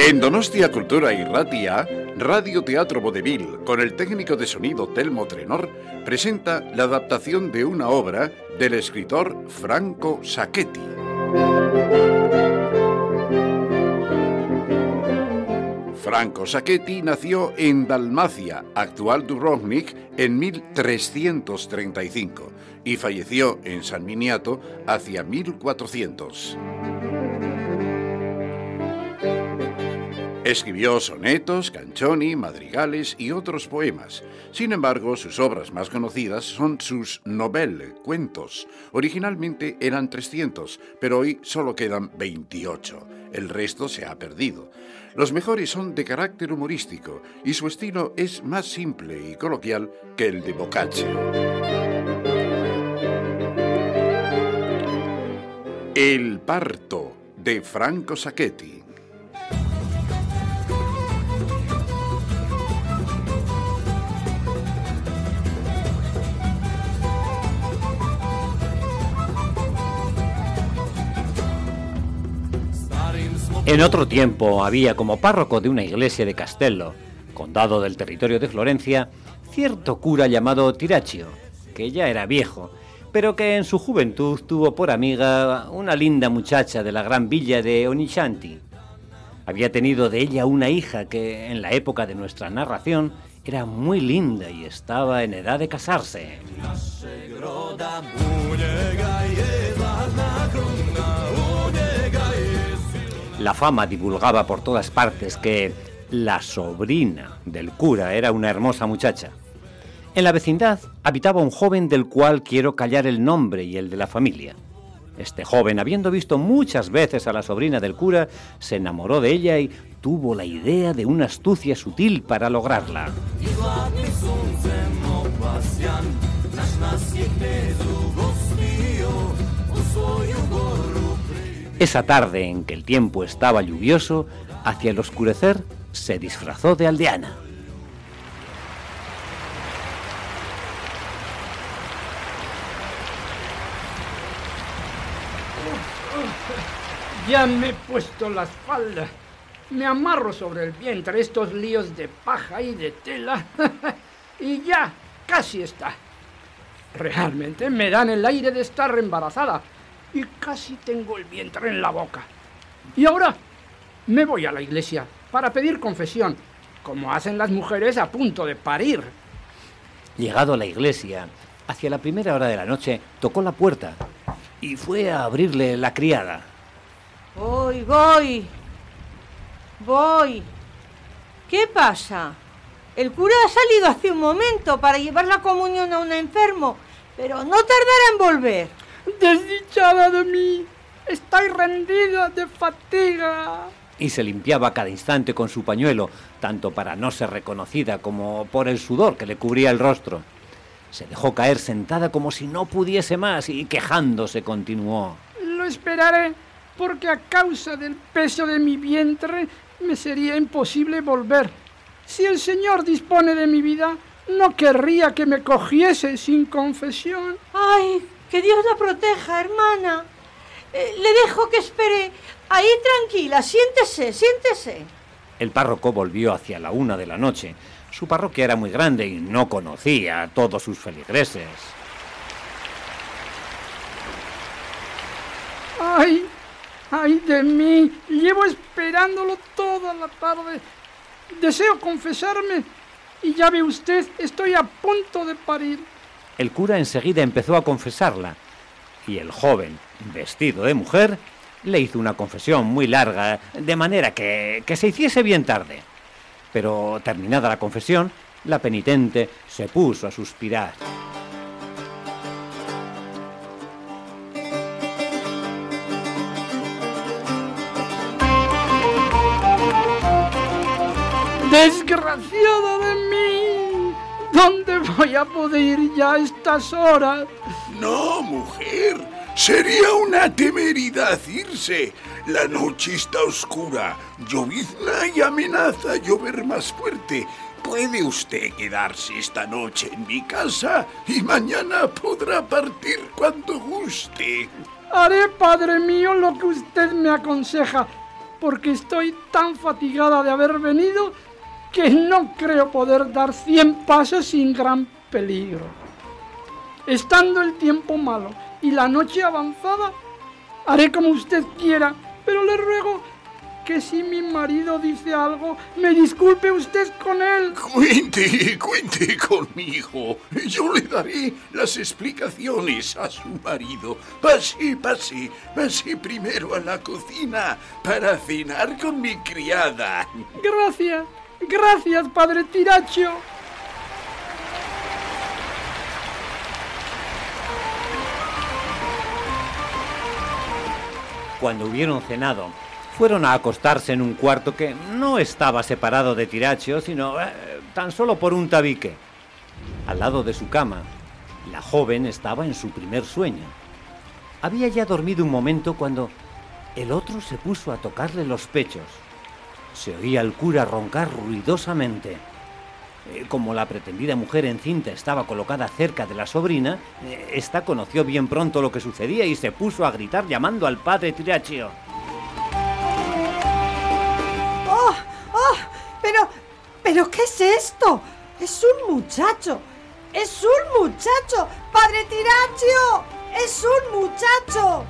En Donostia Cultura Irratia, Radio Teatro Vodevil, con el técnico de sonido Telmo Trenor, presenta la adaptación de una obra del escritor Franco Sacchetti. Franco Sacchetti nació en Dalmacia, actual Dubrovnik, en 1335 y falleció en San Miniato hacia 1400. Escribió sonetos, canzoni, madrigales y otros poemas. Sin embargo, sus obras más conocidas son sus novelle, cuentos. Originalmente eran 300, pero hoy solo quedan 28. El resto se ha perdido. Los mejores son de carácter humorístico y su estilo es más simple y coloquial que el de Boccaccio. El parto, de Franco Sacchetti. En otro tiempo había como párroco de una iglesia de Castello, condado del territorio de Florencia, cierto cura llamado Tirachio, que ya era viejo, pero que en su juventud tuvo por amiga una linda muchacha de la gran villa de Onishanti. Había tenido de ella una hija que, en la época de nuestra narración, era muy linda y estaba en edad de casarse. La fama divulgaba por todas partes que la sobrina del cura era una hermosa muchacha. En la vecindad habitaba un joven del cual quiero callar el nombre y el de la familia. Este joven, habiendo visto muchas veces a la sobrina del cura, se enamoró de ella y tuvo la idea de una astucia sutil para lograrla. Esa tarde en que el tiempo estaba lluvioso, hacia el oscurecer, se disfrazó de aldeana. Ya me he puesto la espalda. Me amarro sobre el vientre estos líos de paja y de tela. Y ya, casi está. Realmente me dan el aire de estar embarazada. Y casi tengo el vientre en la boca. Y ahora me voy a la iglesia para pedir confesión, como hacen las mujeres a punto de parir. Llegado a la iglesia, hacia la primera hora de la noche, tocó la puerta y fue a abrirle la criada. Voy. ¿Qué pasa? El cura ha salido hace un momento para llevar la comunión a un enfermo, pero no tardará en volver. Desdichada de mí, estoy rendida de fatiga. Y se limpiaba cada instante con su pañuelo, tanto para no ser reconocida como por el sudor que le cubría el rostro. Se dejó caer sentada como si no pudiese más y quejándose continuó. Lo esperaré, porque a causa del peso de mi vientre me sería imposible volver. Si el Señor dispone de mi vida, no querría que me cogiese sin confesión. ¡Ay! Que Dios la proteja, hermana. Le dejo que espere. Ahí tranquila, siéntese. El párroco volvió hacia la 1 de la noche. Su parroquia era muy grande y no conocía a todos sus feligreses. ¡Ay de mí! Llevo esperándolo toda la tarde. Deseo confesarme y ya ve usted, estoy a punto de parir. El cura enseguida empezó a confesarla y el joven, vestido de mujer, le hizo una confesión muy larga, de manera que se hiciese bien tarde. Pero terminada la confesión, la penitente se puso a suspirar. ¡Desgraciada de mí! ¿Dónde voy a poder ir ya a estas horas? No, mujer, sería una temeridad irse. La noche está oscura, llovizna y amenaza llover más fuerte. Puede usted quedarse esta noche en mi casa y mañana podrá partir cuando guste. Haré, padre mío, lo que usted me aconseja. porque estoy tan fatigada de haber venido que no creo poder dar 100 pasos sin gran peligro. Estando el tiempo malo y la noche avanzada, haré como usted quiera, pero le ruego que si mi marido dice algo, me disculpe usted con él. Cuente conmigo. Yo le daré las explicaciones a su marido. Pase primero a la cocina para cenar con mi criada. Gracias, padre Tirachio. Cuando hubieron cenado, fueron a acostarse en un cuarto que no estaba separado de Tirachio, sino tan solo por un tabique. Al lado de su cama, la joven estaba en su primer sueño. Había ya dormido un momento cuando el otro se puso a tocarle los pechos. Se oía al cura roncar ruidosamente. Como la pretendida mujer encinta estaba colocada cerca de la sobrina, ésta conoció bien pronto lo que sucedía y se puso a gritar llamando al padre Tirachio. ¿Pero qué es esto? ¡Es un muchacho! ¡Es un muchacho! ¡Padre Tirachio! ¡Es un muchacho!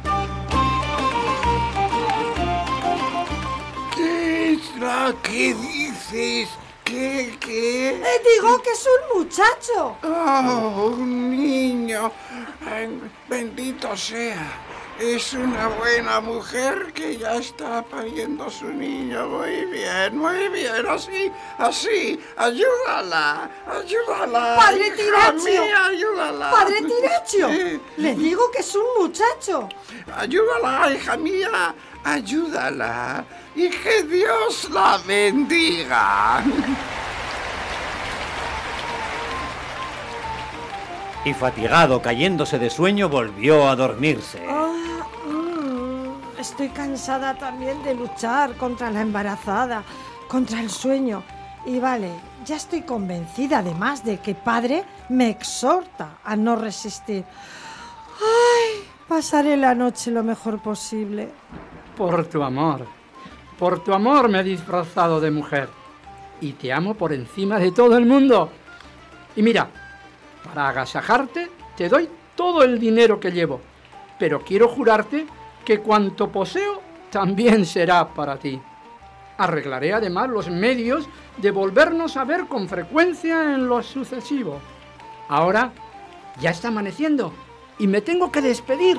¿Qué es lo que dices? ¿Qué? Digo que es un muchacho. Oh, un niño. Ay, bendito sea. Es una buena mujer que ya está pariendo a su niño. Muy bien. Así. Ayúdala. Padre Tirachio. Ayúdala. Padre Tirachio. Sí. Le digo que es un muchacho. Ayúdala, hija mía. Ayúdala. Y que Dios la bendiga. Y fatigado, cayéndose de sueño, volvió a dormirse. Estoy cansada también de luchar contra la embarazada, contra el sueño. Y vale, ya estoy convencida además de que padre me exhorta a no resistir. ¡Ay! Pasaré la noche lo mejor posible. Por tu amor me he disfrazado de mujer. Y te amo por encima de todo el mundo. Y mira, para agasajarte te doy todo el dinero que llevo. Pero quiero jurarte que cuanto poseo también será para ti. Arreglaré además los medios de volvernos a ver con frecuencia en lo sucesivo. Ahora ya está amaneciendo y me tengo que despedir.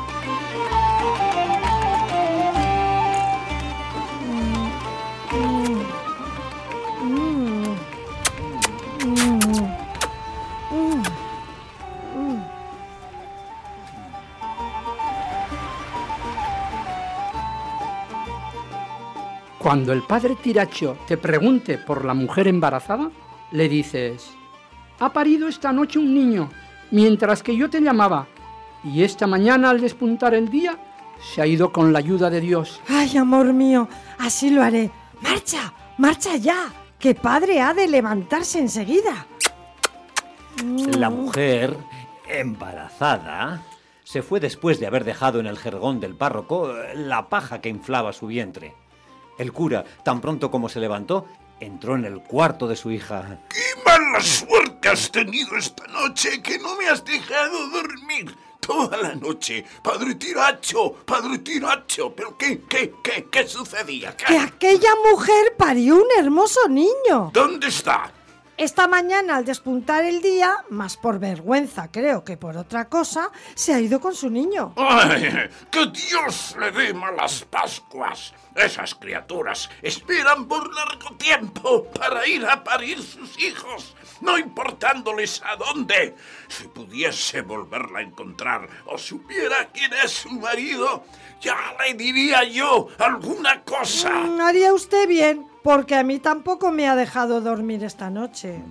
Cuando el padre Tirachio te pregunte por la mujer embarazada, le dices: ha parido esta noche un niño, mientras que yo te llamaba, y esta mañana al despuntar el día se ha ido con la ayuda de Dios. ¡Ay, amor mío! Así lo haré. ¡Marcha ya! Que padre ha de levantarse enseguida. La mujer embarazada se fue después de haber dejado en el jergón del párroco la paja que inflaba su vientre. El cura, tan pronto como se levantó, entró en el cuarto de su hija. ¡Qué mala suerte has tenido esta noche, que no me has dejado dormir toda la noche! ¡Padre Tirachio! ¿Pero qué sucedía? Que aquella mujer parió un hermoso niño. ¿Dónde está? Esta mañana, al despuntar el día, más por vergüenza creo que por otra cosa, se ha ido con su niño. ¡Ay! ¡Que Dios le dé malas Pascuas! Esas criaturas esperan por largo tiempo para ir a parir sus hijos, no importándoles a dónde. Si pudiese volverla a encontrar o supiera quién es su marido, ya le diría yo alguna cosa. Haría usted bien, porque a mí tampoco me ha dejado dormir esta noche.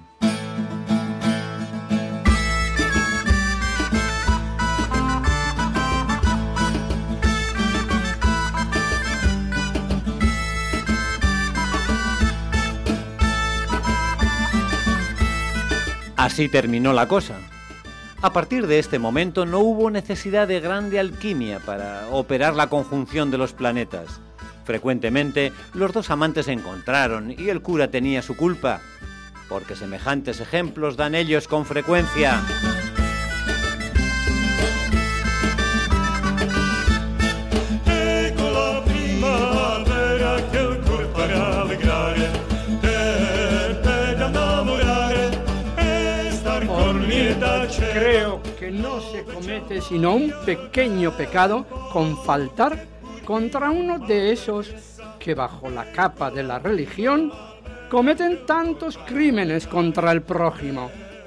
Así terminó la cosa. A partir de este momento no hubo necesidad de grande alquimia para operar la conjunción de los planetas. Frecuentemente, los dos amantes se encontraron y el cura tenía su culpa, porque semejantes ejemplos dan ellos con frecuencia. Creo que no se comete sino un pequeño pecado con faltar contra uno de esos que bajo la capa de la religión cometen tantos crímenes contra el prójimo.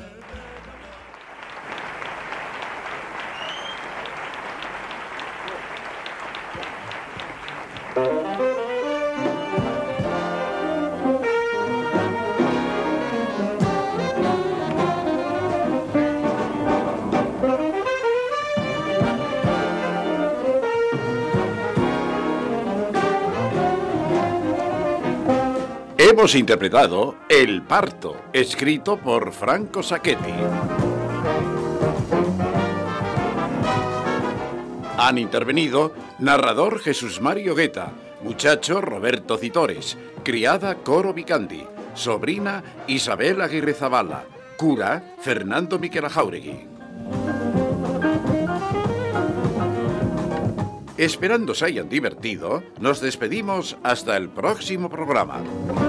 Hemos interpretado El parto, escrito por Franco Sacchetti. Han intervenido narrador Jesús Mario Guetta, muchacho Roberto Citores, criada Coro Vicandi, sobrina Isabel Aguirre Zavala, cura Fernando Miquel Jauregui. Esperando se hayan divertido, nos despedimos hasta el próximo programa.